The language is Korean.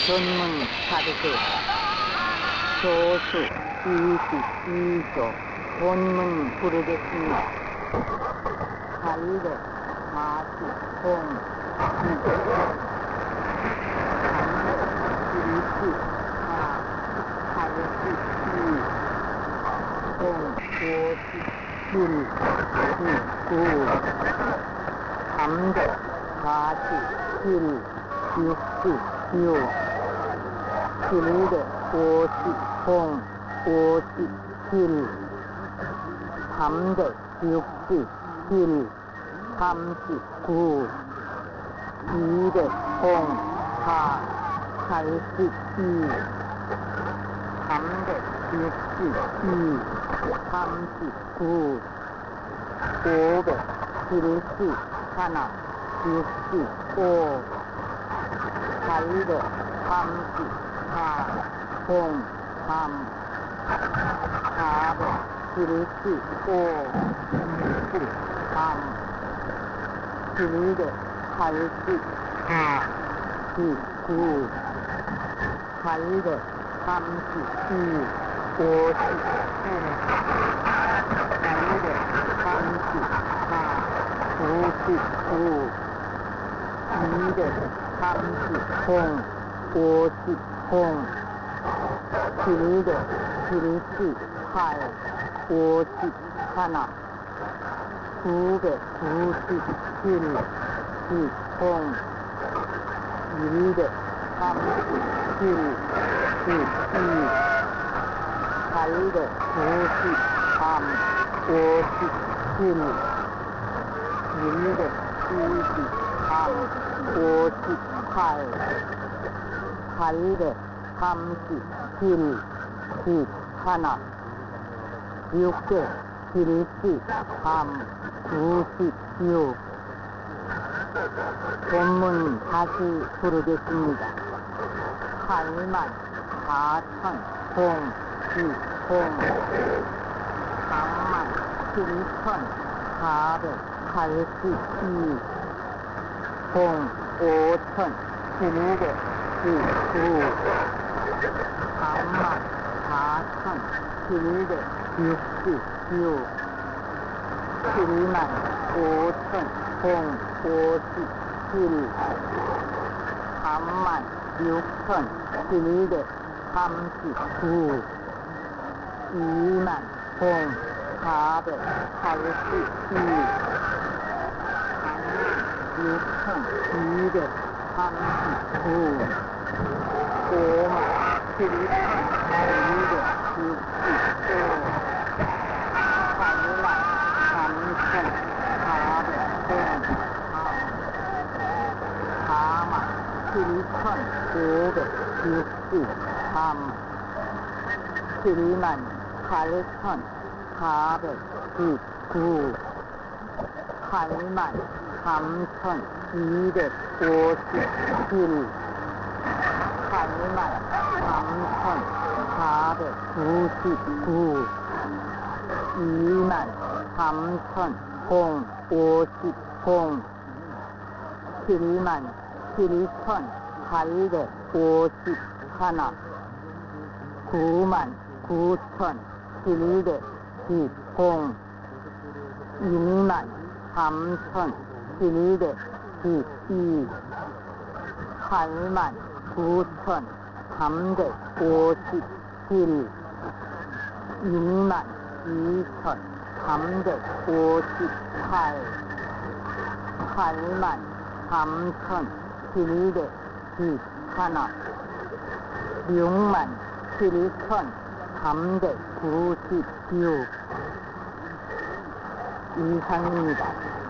전문 사비급 조수 22조 본문 부르겠습니다. 440동 52 59 347 66 750 57 367 39 200 4 82 362 39 500 71 65 834 03 475 23 784 19 832 59 99 230 50 778 51 997 10 237 12 893 57 123 58 837 11 673 96 본문 다시 부르겠습니다. 8만 4천 동 3만 7천 482 동 5천 719 3만 4천 766 7만 5천 동 57 3만 6천 739 2만 동 482 6,239 5만 7,265 8만 3,403 4만 7,563 7만 8,419 8만 3,257 8만 3,499 2만 3,050 7만 7,851 9만 9,710 2만 3,712 8만 9,357 2만 2,358 8만 3,711 6만 7,396 이상입니다.